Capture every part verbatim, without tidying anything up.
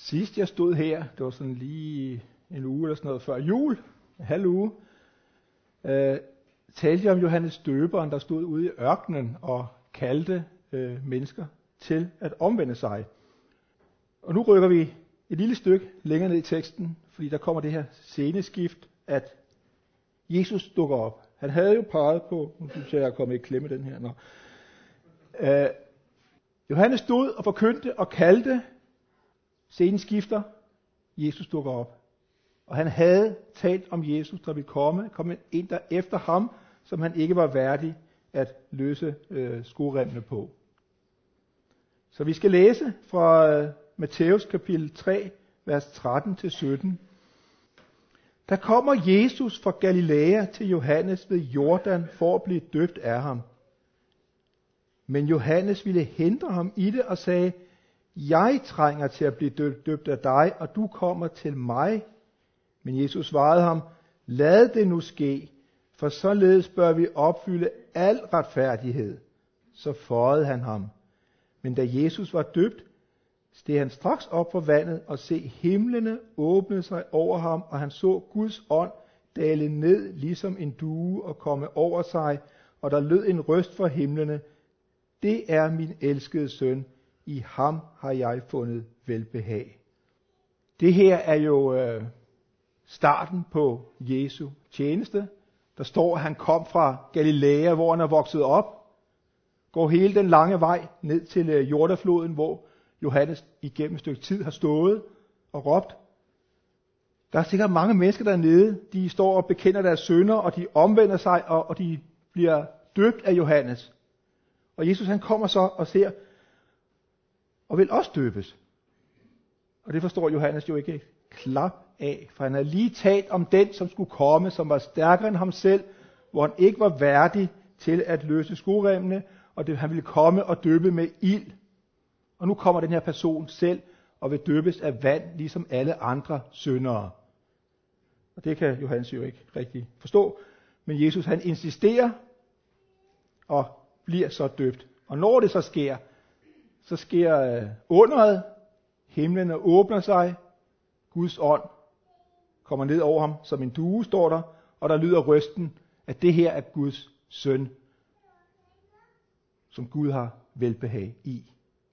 Sidst jeg stod her, det var sådan lige en uge eller sådan noget før jul, en halv uge, øh, talte jeg om Johannes Døberen, der stod ude i ørkenen og kaldte øh, mennesker til at omvende sig. Og nu rykker vi et lille stykke længere ned i teksten, fordi der kommer det her sceneskift, at Jesus dukker op. Han havde jo peget på, nu synes jeg, jeg er kommet i klemme den her. Nå. Øh, Johannes stod og forkyndte og kaldte, scenen skifter, Jesus dukker op. Og han havde talt om Jesus, der ville komme, komme ind der efter ham, som han ikke var værdig at løse øh, skoremmene på. Så vi skal læse fra øh, Matthæus kapitel tre, vers tretten til sytten. Der kommer Jesus fra Galilea til Johannes ved Jordan for at blive døbt af ham. Men Johannes ville hindre ham i det og sagde, jeg trænger til at blive døbt, døbt af dig, og du kommer til mig. Men Jesus svarede ham, lad det nu ske, for således bør vi opfylde al retfærdighed. Så føjede han ham. Men da Jesus var døbt, steg han straks op fra vandet, og se himlene åbnede sig over ham, og han så Guds ånd dale ned ligesom en due og komme over sig, og der lød en røst fra himlene, det er min elskede søn, i ham har jeg fundet velbehag. Det her er jo øh, starten på Jesu tjeneste. Der står, at han kom fra Galilea, hvor han er vokset op, går hele den lange vej ned til øh, Jordanfloden, hvor Johannes igennem et stykke tid har stået og råbt. Der er sikkert mange mennesker dernede, de står og bekender deres synder, og de omvender sig, og, og de bliver døbt af Johannes. Og Jesus han kommer så og ser, og vil også døbes. Og det forstår Johannes jo ikke klap af, for han har lige talt om den, som skulle komme, som var stærkere end ham selv, hvor han ikke var værdig til at løse skoremmene, og det, han ville komme og døbe med ild. Og nu kommer den her person selv og vil døbes af vand, ligesom alle andre syndere. Og det kan Johannes jo ikke rigtig forstå. Men Jesus han insisterer og bliver så døbt. Og når det så sker, så sker underet, himlene åbner sig, Guds ånd kommer ned over ham som en due, står der, og der lyder røsten, at det her er Guds søn, som Gud har velbehag i.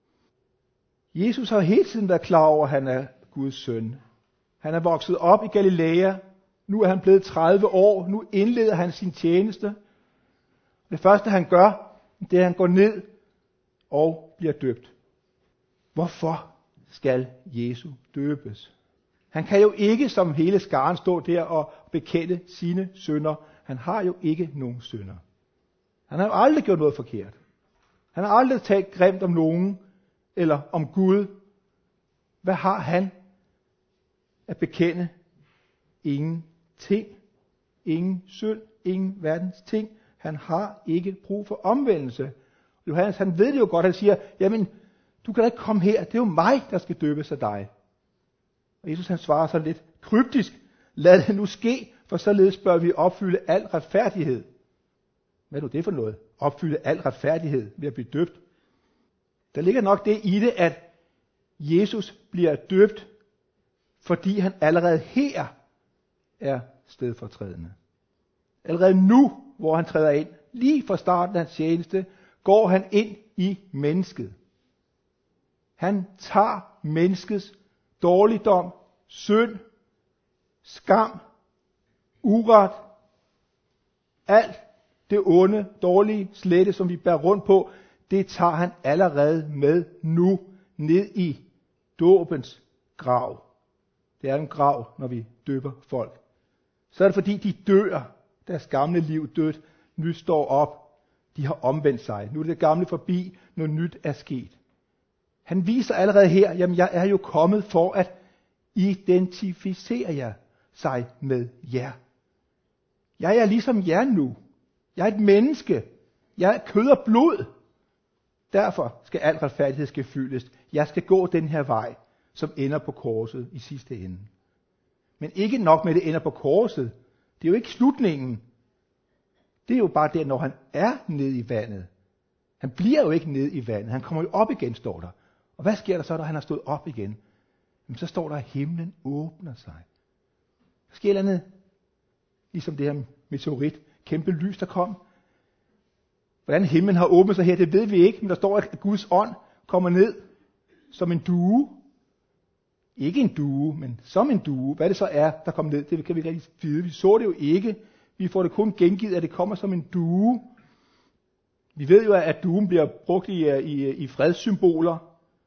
Jesus har hele tiden været klar over, at han er Guds søn. Han er vokset op i Galilea, nu er han blevet tredive år, nu indleder han sin tjeneste. Det første han gør, det er, at han går ned og bliver døbt. Hvorfor skal Jesus døbes? Han kan jo ikke som hele skaren stå der og bekende sine synder. Han har jo ikke nogen synder. Han har jo aldrig gjort noget forkert. Han har aldrig talt grimt om nogen eller om Gud. Hvad har han at bekende? Ingenting. Ingen synd, ingen verdens ting. Han har ikke brug for omvendelse. Johannes, han ved det jo godt, han siger, jamen, du kan da ikke komme her, det er jo mig, der skal døbes af dig. Og Jesus han svarer så lidt kryptisk, lad det nu ske, for således bør vi opfylde al retfærdighed. Hvad er nu det for noget? Opfylde al retfærdighed ved at blive døbt. Der ligger nok det i det, at Jesus bliver døbt, fordi han allerede her er stedfortrædende. Allerede nu, hvor han træder ind, lige fra starten af hans tjeneste, går han ind i mennesket. Han tager menneskets dårligdom, synd, skam, uret, alt det onde, dårlige, slette, som vi bærer rundt på, det tager han allerede med nu ned i dåbens grav. Det er en grav, når vi døber folk. Så er det fordi, de dør, deres gamle liv dødt, nyt står op. De har omvendt sig. Nu er det gamle forbi, noget nyt er sket. Han viser allerede her, jamen jeg er jo kommet for at identificere jer sig med jer. Jeg er ligesom jer nu. Jeg er et menneske. Jeg er kød og blod. Derfor skal al retfærdighed skal fyldes. Jeg skal gå den her vej, som ender på korset i sidste ende. Men ikke nok med, at det ender på korset. Det er jo ikke slutningen. Det er jo bare det, når han er nede i vandet. Han bliver jo ikke nede i vandet. Han kommer jo op igen, står der. Og hvad sker der så, når han har stået op igen? Men så står der, at himlen åbner sig. Der sker et eller andet, ligesom det her meteorit, kæmpe lys, der kom. Hvordan himlen har åbnet sig her, det ved vi ikke, men der står, at Guds ånd kommer ned som en due. Ikke en due, men som en due. Hvad det så er, der kommer ned, det kan vi ikke rigtig vide. Vi så det jo ikke. Vi får det kun gengivet, at det kommer som en due. Vi ved jo, at duen bliver brugt i, i, i fredssymboler.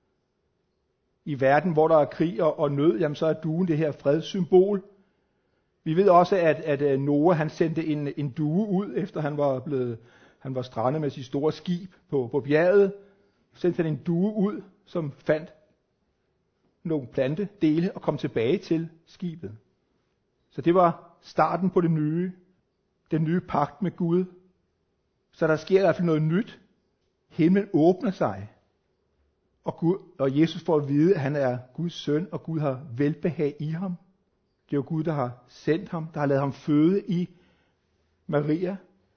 I verden, hvor der er krig og, og nød, jamen så er duen det her fredssymbol. Vi ved også, at, at Noah han sendte en, en due ud, efter han var blevet han var strandet med sit store skib på, på bjerget. Sendte han en due ud, som fandt nogle plantedele og kom tilbage til skibet. Så det var starten på det nye, den nye pagt med Gud. Så der sker i hvert fald noget nyt. Himlen åbner sig, og, Gud, og Jesus får at vide, at han er Guds søn, og Gud har velbehag i ham. Det er jo Gud, der har sendt ham, der har ladet ham føde i Maria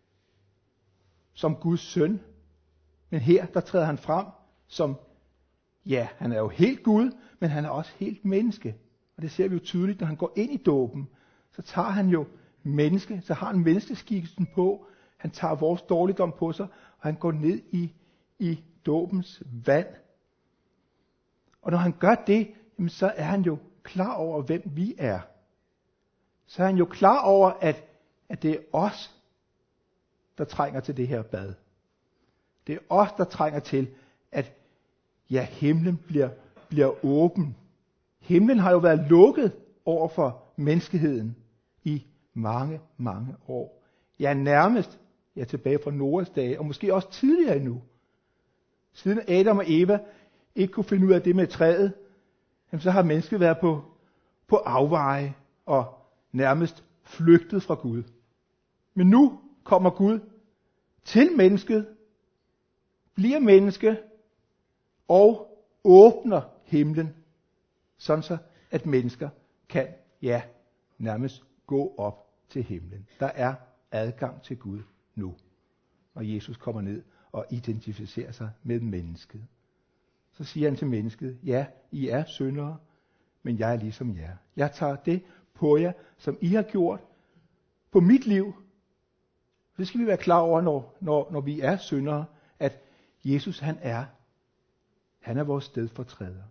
som Guds søn. Men her, der træder han frem som, ja, han er jo helt Gud, men han er også helt menneske. Og det ser vi jo tydeligt, når han går ind i dåben. Så tager han jo menneske, så har han menneskeskikkelsen på. Han tager vores dårligdom på sig, og han går ned i, i dåbens vand. Og når han gør det, jamen, så er han jo klar over, hvem vi er. Så er han jo klar over, at, at det er os, der trænger til det her bad. Det er os, der trænger til, at ja, himlen bliver, bliver åben. Himlen har jo været lukket over for menneskeheden i mange, mange år. Ja, nærmest ja, tilbage fra Noahs dage, og måske også tidligere endnu. Siden Adam og Eva ikke kunne finde ud af det med træet, jamen, så har mennesket været på, på afveje og nærmest flygtet fra Gud. Men nu kommer Gud til mennesket, bliver menneske og åbner himlen, sådan så at mennesker kan, ja, nærmest gå op til himlen. Der er adgang til Gud nu, når Jesus kommer ned og identificerer sig med mennesket. Så siger han til mennesket, ja, I er syndere, men jeg er ligesom jer. Jeg tager det på jer, som I har gjort på mit liv. Det skal vi være klar over, når, når, når vi er syndere, at Jesus han er, han er vores stedfortræder.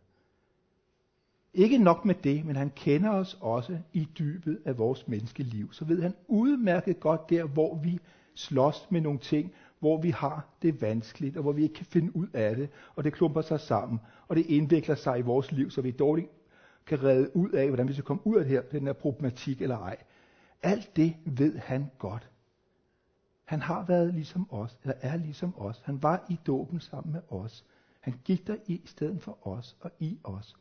Ikke nok med det, men han kender os også i dybet af vores menneskeliv. Så ved han udmærket godt der, hvor vi slås med nogle ting, hvor vi har det vanskeligt, og hvor vi ikke kan finde ud af det, og det klumper sig sammen, og det indvikler sig i vores liv, så vi dårligt kan redde ud af, hvordan vi skal komme ud af det her, den her problematik eller ej. Alt det ved han godt. Han har været ligesom os, eller er ligesom os. Han var i dåben sammen med os. Han gik der i stedet for os og i os.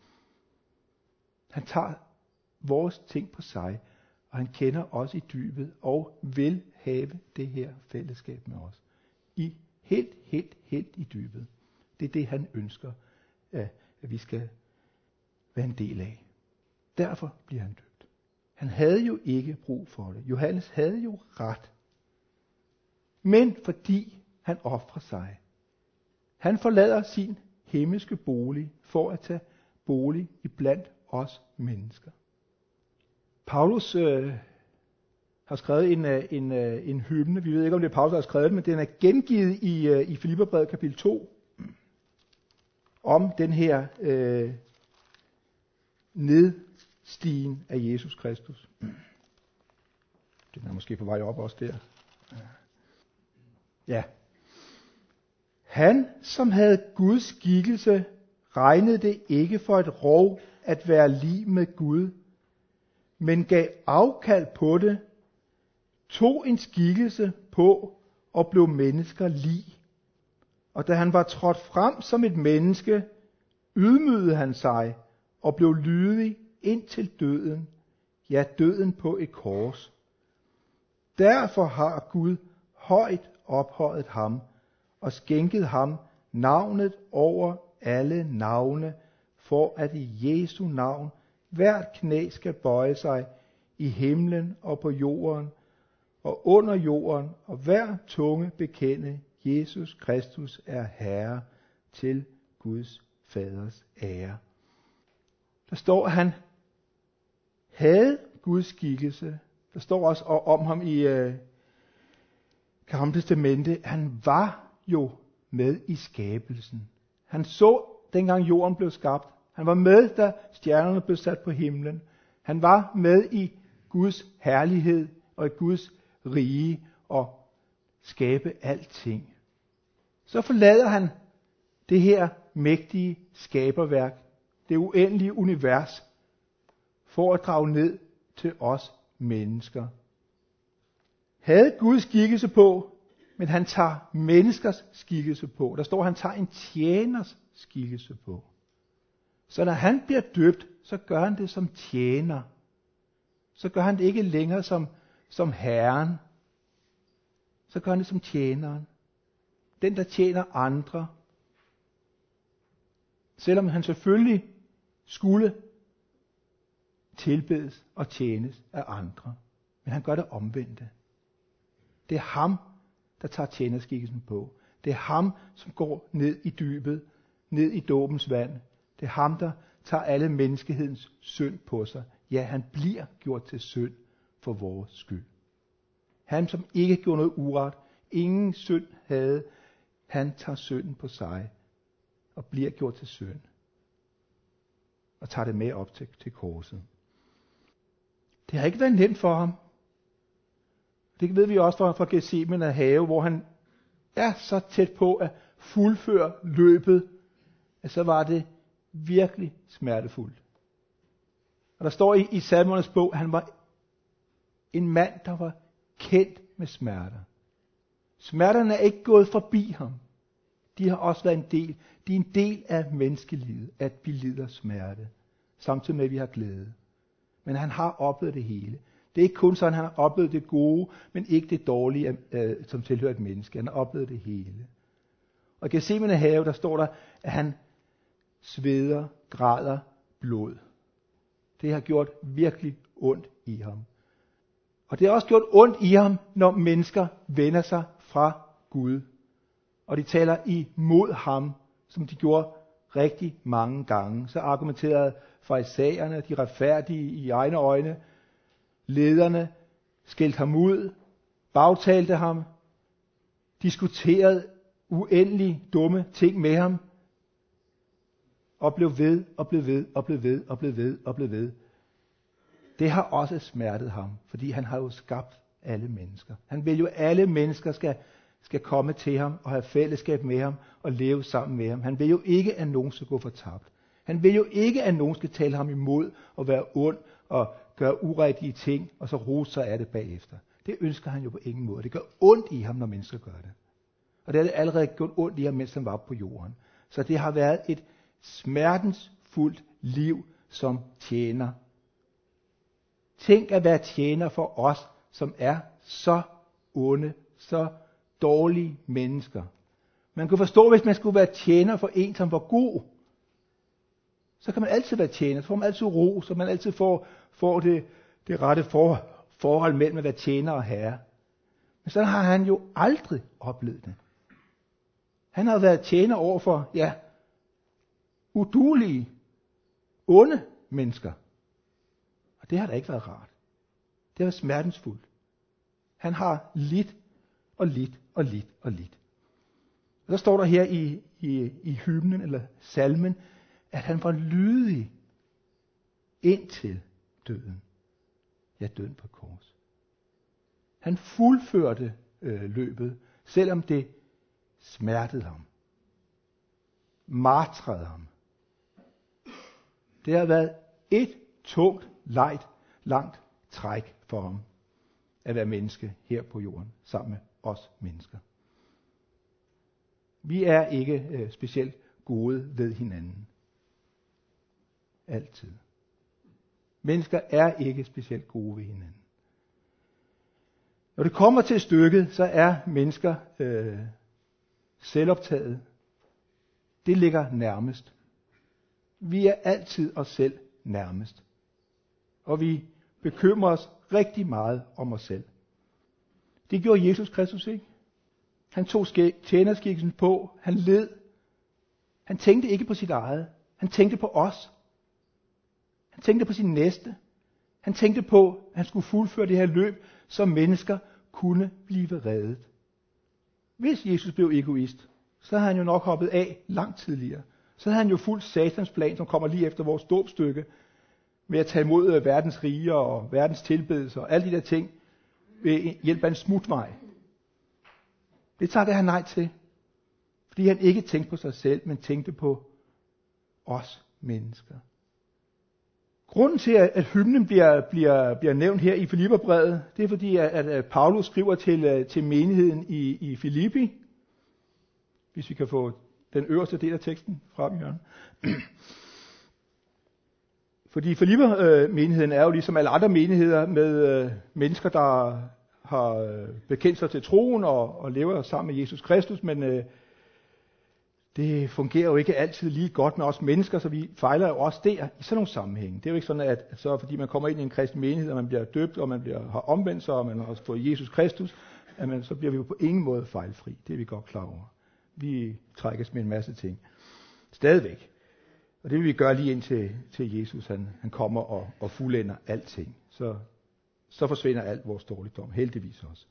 Han tager vores ting på sig, og han kender os i dybet, og vil have det her fællesskab med os. I helt, helt, helt i dybet. Det er det, han ønsker, at vi skal være en del af. Derfor bliver han døbt. Han havde jo ikke brug for det. Johannes havde jo ret. Men fordi han ofrer sig. Han forlader sin himmelske bolig for at tage bolig iblandt os mennesker. Paulus øh, har skrevet en, en, en hymne. Vi ved ikke, om det er Paulus, der har skrevet den, men den er gengivet i, øh, i Filipperbrevet kapitel to. Om den her øh, nedstigen af Jesus Kristus. Den er måske på vej op også der. Ja. Han, som havde Guds skikkelse, regnede det ikke for et rov at være lig med Gud, men gav afkald på det, tog en skikkelse på og blev mennesker lig. Og da han var trådt frem som et menneske, ydmygede han sig og blev lydig indtil døden, ja, døden på et kors. Derfor har Gud højt ophøjet ham og skænket ham navnet over alle navne, for at i Jesu navn hvert knæ skal bøje sig i himlen og på jorden og under jorden, og hver tunge bekende, Jesus Kristus er Herre, til Guds Faders ære. Der står, at han havde Guds skikkelse. Der står også om ham i øh, Gamle Testamente, at han var jo med i skabelsen. Han så, dengang jorden blev skabt. Han var med, da stjernerne blev sat på himlen. Han var med i Guds herlighed og i Guds rige og skabe alting. Så forlader han det her mægtige skaberværk, det uendelige univers, for at drage ned til os mennesker. Havde Guds skikkelse på, men han tager menneskers skikkelse på. Der står, at han tager en tjeners skikkelse på. Så når han bliver døbt, så gør han det som tjener. Så gør han det ikke længere som, som herren. Så gør han det som tjeneren. Den, der tjener andre. Selvom han selvfølgelig skulle tilbedes og tjenes af andre. Men han gør det omvendte. Det er ham, der tager tjenerskikkelsen på. Det er ham, som går ned i dybet, ned i dåbens vand. Det er ham, der tager alle menneskehedens synd på sig. Ja, han bliver gjort til synd for vores skyld. Han, som ikke gjorde noget uret, ingen synd havde, han tager synden på sig og bliver gjort til synd. Og tager det med op til, til korset. Det har ikke været nemt for ham. Det ved vi også fra, fra Gethsemane have, hvor han er så tæt på at fuldføre løbet, at så var det virkelig smertefuldt. Og der står i, i Salmernes bog, at han var en mand, der var kendt med smerter. Smerterne er ikke gået forbi ham. De har også været en del. De er en del af menneskelivet, at vi lider smerte, samtidig med, at vi har glæde. Men han har oplevet det hele. Det er ikke kun sådan, at han har oplevet det gode, men ikke det dårlige, øh, som tilhører et menneske. Han har oplevet det hele. Og i Gethsemane have, der står der, at han sveder, græder blod. Det har gjort virkelig ondt i ham. Og det har også gjort ondt i ham, når mennesker vender sig fra Gud. Og de taler imod ham, som de gjorde rigtig mange gange. Så argumenterede farisæerne, de retfærdige i egne øjne, lederne skældte ham ud, bagtalte ham, diskuterede uendelig dumme ting med ham, og blev ved, og blev ved, og blev ved, og blev ved, og blev ved. Det har også smertet ham, fordi han har jo skabt alle mennesker. Han vil jo, at alle mennesker skal, skal komme til ham, og have fællesskab med ham, og leve sammen med ham. Han vil jo ikke, at nogen skal gå fortabt. Han vil jo ikke, at nogen skal tale ham imod, og være ond, og gøre urigtige ting, og så rose sig af det bagefter. Det ønsker han jo på ingen måde. Det gør ondt i ham, når mennesker gør det. Og det har det allerede gjort ondt i ham, mens han var på jorden. Så det har været et smertensfuldt liv som tjener. Tænk at være tjener for os, som er så onde, så dårlige mennesker. Man kunne forstå, hvis man skulle være tjener for en, som var god, så kan man altid være tjener, så får man altid ro, så man altid får, får det, det rette for, forhold mellem at være tjener og herre. Men sådan har han jo aldrig oplevet det. Han har været tjener over for, ja, uduelige, onde mennesker. Og det har da ikke været rart. Det har været smertensfuldt. Han har lidt og lidt og lidt og lidt. Og der står der her i, i, i hymnen eller salmen, at han var lydig indtil døden. Ja, døden på kors. Han fuldførte øh, løbet, selvom det smertede ham. Martrede ham. Det har været et tungt, lejt, langt træk for ham at være menneske her på jorden, sammen med os mennesker. Vi er ikke øh, specielt gode ved hinanden. Altid. Mennesker er ikke specielt gode ved hinanden. Når det kommer til stykket, så er mennesker øh, selvoptaget. Det ligger nærmest. Vi er altid os selv nærmest. Og vi bekymrer os rigtig meget om os selv. Det gjorde Jesus Kristus ikke. Han tog tjenerskikkelsen på. Han led. Han tænkte ikke på sit eget. Han tænkte på os. Han tænkte på sin næste. Han tænkte på, at han skulle fuldføre det her løb, så mennesker kunne blive reddet. Hvis Jesus blev egoist, så havde han jo nok hoppet af langt tidligere. Så havde han jo fulgt Satans plan, som kommer lige efter vores dåbsstykke, med at tage imod verdens riger og verdens tilbedelse og alle de der ting ved hjælp af en smutvej. Det tager han nej til, fordi han ikke tænkte på sig selv, men tænkte på os mennesker. Grunden til, at hymnen bliver, bliver, bliver nævnt her i Filipperbrevet, det er fordi, at, at Paulus skriver til, til menigheden i, i Filippi. Hvis vi kan få den øverste del af teksten frem i hjørnet. Fordi Filipper-menigheden er jo ligesom alle andre menigheder med øh, mennesker, der har øh, bekendt sig til troen og, og lever sammen med Jesus Kristus, men øh, det fungerer jo ikke altid lige godt med os mennesker, så vi fejler jo også der i sådan nogle sammenhænge. Det er jo ikke sådan, at så fordi man kommer ind i en kristen menighed, og man bliver døbt, og man bliver, har omvendt sig, og man har fået Jesus Kristus, at man, så bliver vi jo på ingen måde fejlfri. Det er vi godt klar over. Vi trækkes med en masse ting. Stadigvæk. Og det vil vi gøre lige indtil til Jesus han, han kommer og, og fuldender alting. Så, så forsvinder alt vores dårligdom, heldigvis også.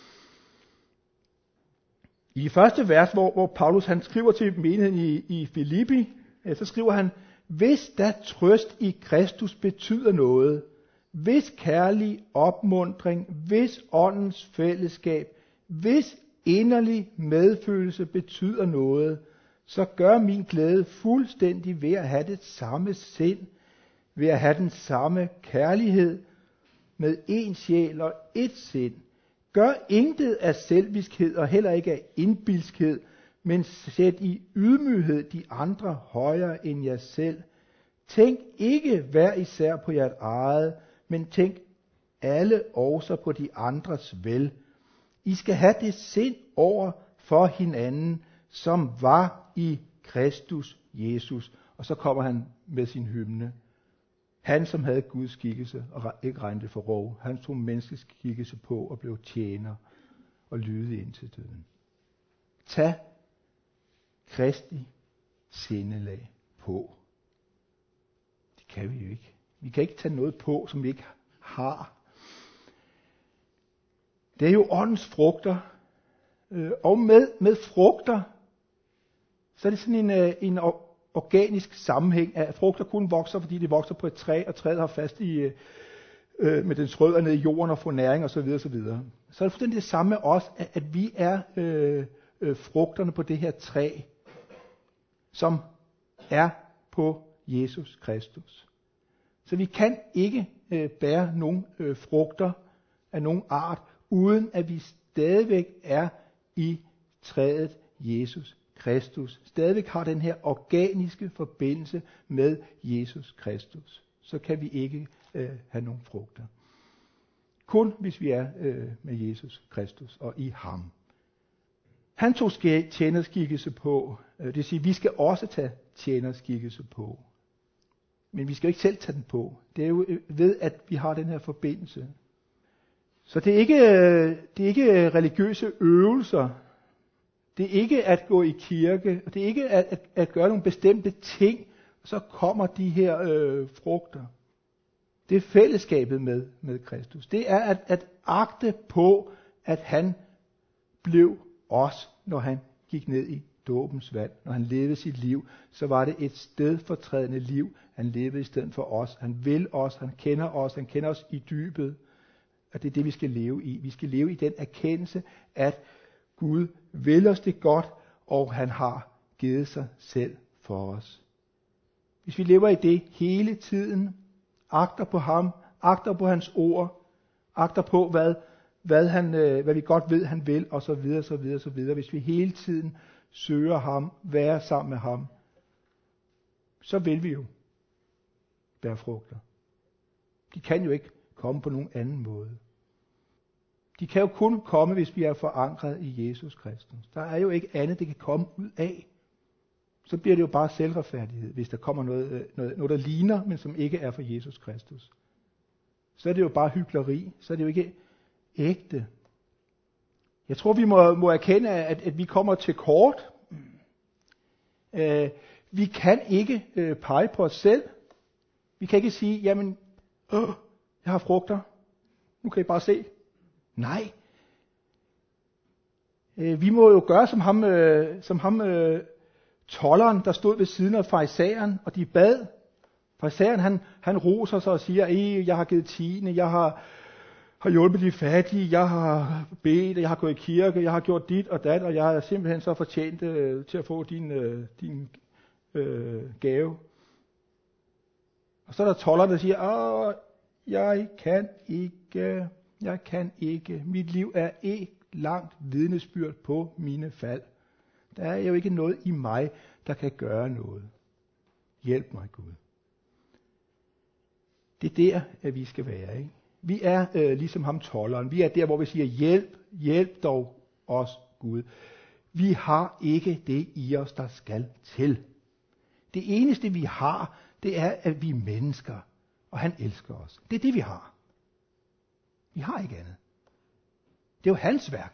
I det første vers, hvor, hvor Paulus han skriver til menigheden i, i Filippi, så skriver han, hvis da trøst i Kristus betyder noget, hvis kærlig opmuntring, hvis åndens fællesskab, hvis inderlig medfølelse betyder noget, så gør min glæde fuldstændig ved at have det samme sind, ved at have den samme kærlighed, med én sjæl og ét sind. Gør intet af selviskhed og heller ikke af indbilskhed, men sæt i ydmyghed de andre højere end jer selv. Tænk ikke hver især på jeres eget, men tænk alle også på de andres vel. I skal have det sind over for hinanden, som var i Kristus Jesus. Og så kommer han med sin hymne. Han, som havde Guds skikkelse og ikke regnede for rov. Han tog menneskets skikkelse på og blev tjener og lydige indtil døden. Tag Kristi sindelag på. Det kan vi jo ikke. Vi kan ikke tage noget på, som vi ikke har. Det er jo åndens frugter. Og med, med frugter, så er det sådan en, en organisk sammenhæng, at frugter kun vokser, fordi de vokser på et træ, og træet har fast i, øh, med dens rødder ned i jorden og får næring osv. osv. Så er det fuldstændig det samme med os, at, at vi er øh, øh, frugterne på det her træ, som er på Jesus Kristus. Så vi kan ikke øh, bære nogen øh, frugter af nogen art, uden at vi stadigvæk er i træet Jesus Kristus. Stadigvæk har den her organiske forbindelse med Jesus Kristus. Så kan vi ikke øh, have nogen frugter. Kun hvis vi er øh, med Jesus Kristus og i ham. Han tog tjenerskikkelse på. Øh, det vil sige, vi skal også tage tjenerskikkelse på. Men vi skal ikke selv tage den på. Det er jo ved, at vi har den her forbindelse. Så det er ikke, det er ikke religiøse øvelser. Det er ikke at gå i kirke. Det er ikke at, at, at gøre nogle bestemte ting. Så kommer de her øh, frugter. Det er fællesskabet med, med Kristus. Det er at, at agte på, at han blev os, når han gik ned i dåbens vand. Når han levede sit liv, så var det et stedfortrædende liv. Han levede i stedet for os. Han vil os, han kender os, han kender os i dybet. Og det er det, vi skal leve i. Vi skal leve i den erkendelse, at Gud vil os det godt, og han har givet sig selv for os. Hvis vi lever i det hele tiden, agter på ham, agter på hans ord, agter på, hvad, hvad, han, hvad vi godt ved, han vil, og så videre, så videre, så videre. Hvis vi hele tiden søger ham, være sammen med ham, så vil vi jo bære frugter. De kan jo ikke komme på nogen anden måde. De kan jo kun komme, hvis vi er forankret i Jesus Kristus. Der er jo ikke andet, det kan komme ud af. Så bliver det jo bare selvretfærdighed, hvis der kommer noget, noget, noget, der ligner, men som ikke er for Jesus Kristus. Så er det jo bare hykleri. Så er det jo ikke ægte. Jeg tror, vi må, må erkende, at, at vi kommer til kort. Uh, vi kan ikke uh, pege på os selv. Vi kan ikke sige, jamen, øh, jeg har frugter. Nu kan I bare se. Nej. Øh, vi må jo gøre som ham, øh, som ham øh, tolderen, der stod ved siden af farisæeren, og de bad. Farisæeren, han, han roser sig og siger, jeg har givet tiende, jeg har, har hjulpet de fattige, jeg har bedt, jeg har gået i kirke, jeg har gjort dit og dat, og jeg er simpelthen så fortjent øh, til at få din, øh, din øh, gave. Og så er der tolderen, der siger, åh, jeg kan ikke, jeg kan ikke, mit liv er ikke langt vidnesbyrd på mine fald. Der er jo ikke noget i mig, der kan gøre noget. Hjælp mig, Gud. Det er der, at vi skal være, ikke? Vi er øh, ligesom ham tolderen. Vi er der, hvor vi siger, hjælp, hjælp dog os, Gud. Vi har ikke det i os, der skal til. Det eneste, vi har, det er, at vi er mennesker, og han elsker os. Det er det, vi har. Vi har ikke andet. Det er jo hans værk.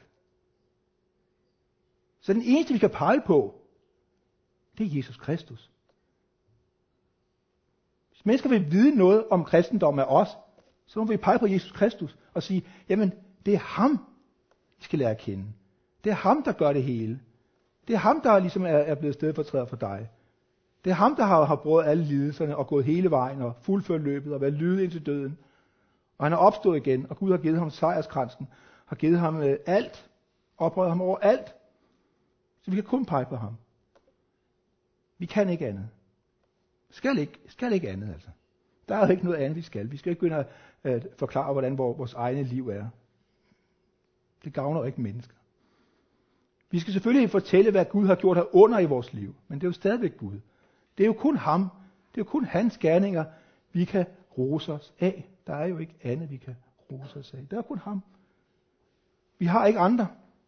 Så den eneste, vi kan pege på, det er Jesus Kristus. Hvis mennesker vil vide noget om kristendom af os, så må vi pege på Jesus Kristus og sige, jamen, det er ham, I skal lære at kende. Det er ham, der gør det hele. Det er ham, der ligesom er, er blevet stedfortræder for dig. Det er ham, der har, har brugt alle lidelserne og gået hele vejen og fuldført løbet og været lydig indtil døden. Og han er opstået igen, og Gud har givet ham sejrskransen, har givet ham øh, alt, ophøjet ham over alt. Så vi kan kun pege på ham. Vi kan ikke andet. Skal ikke, skal ikke andet, altså. Der er jo ikke noget andet, vi skal. Vi skal ikke begynde at uh, forklare, hvordan vores egne liv er. Det gavner jo ikke mennesker. Vi skal selvfølgelig fortælle, hvad Gud har gjort her under i vores liv. Men det er jo stadigvæk Gud. Det er jo kun ham. Det er jo kun hans gerninger, vi kan rose os af. Der er jo ikke andet, vi kan rose os af. Det er kun ham. Vi har ikke andre.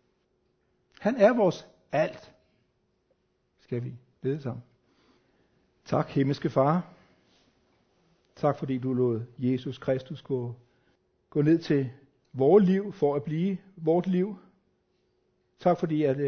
Han er vores alt. Skal vi bede sammen. Tak, himmelske Far. Tak, fordi du lod Jesus Kristus gå, gå ned til vores liv for at blive vort liv. Tak, fordi at,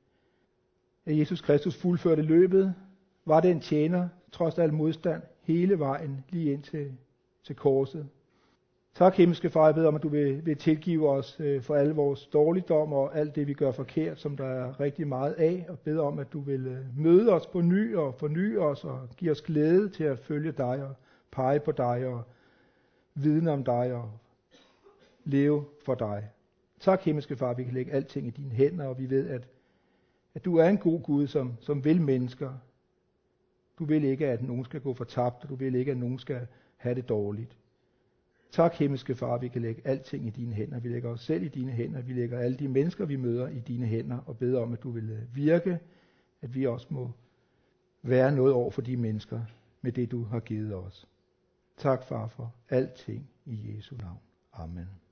at Jesus Kristus fuldførte løbet, var det en tjener, trods al modstand, hele vejen lige ind til, til korset. Tak, himmelske Far, jeg beder om, at du vil, vil tilgive os øh, for alle vores dårligdom og alt det, vi gør forkert, som der er rigtig meget af, og beder om, at du vil øh, møde os på ny og forny os og give os glæde til at følge dig og pege på dig og vidne om dig og leve for dig. Tak, himmelske Far, vi kan lægge alting i dine hænder, og vi ved, at, at du er en god Gud, som, som vil mennesker. Du vil ikke, at nogen skal gå fortabt, og du vil ikke, at nogen skal have det dårligt. Tak, himmelske Far, vi kan lægge alting i dine hænder. Vi lægger os selv i dine hænder. Vi lægger alle de mennesker, vi møder, i dine hænder, og beder om, at du vil virke, at vi også må være noget over for de mennesker med det, du har givet os. Tak, Far, for alting i Jesu navn. Amen.